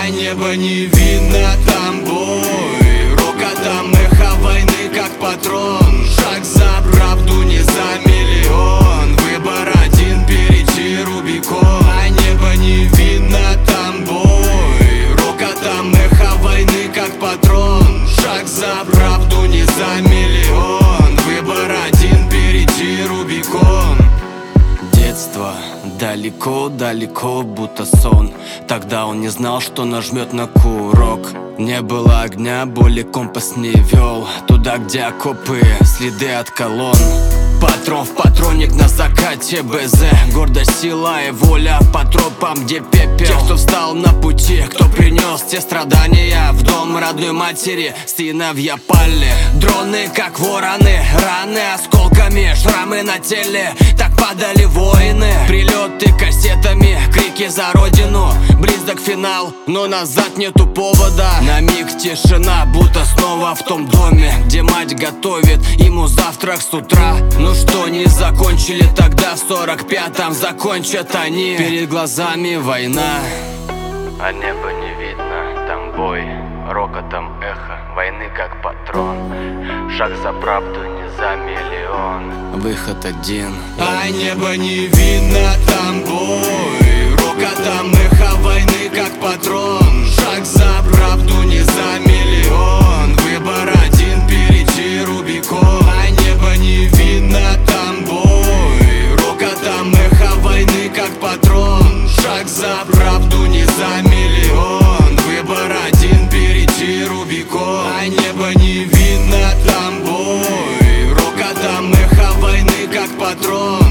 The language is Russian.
А небо не видно, там бой, рокотом эхо войны, как патрон. Шаг за правду, не за миллион, выбор один, перейти Рубикон. А небо не видно, там бой, рокотом эхо войны, как патрон. Шаг за правду, не за миллион, выбор один, перейти Рубикон. Детство далеко-далеко, будто сон. Тогда он не знал, что нажмет на курок. Не было огня, более компас не вел туда, где окопы, следы от колонн. Патрон в патронник на закате БЗ. Гордость, сила и воля по тропам, где пепел. Те, кто встал на пути, кто принес те страдания в дом родной матери, сыновья пали. Дроны, как вороны, раны осколками, шрамы на теле, так падали воины. Прилеты кассетами, крики за родину. Близок финал, но назад нету повода. На миг тишина, будто снова в том доме, где мать готовит ему завтрак с утра. Ну что, не закончили тогда, в 45-м закончат они. Перед глазами война, а небо не видно, там бой, рокотом эхо войны, как патрон. Шаг за правду, не за миллион, выход один. А небо не видно, там бой, рокотом эхо войны, как патрон. Шаг за правду, не за миллион, выбор один, перейти Рубикон. А небо не видно, там бой, рокотом эхо войны, как патрон. Шаг за правду, не за миллион, выбор один, перейти Рубикон. А небо не видно, там бой, рокотом эхо войны, как патрон.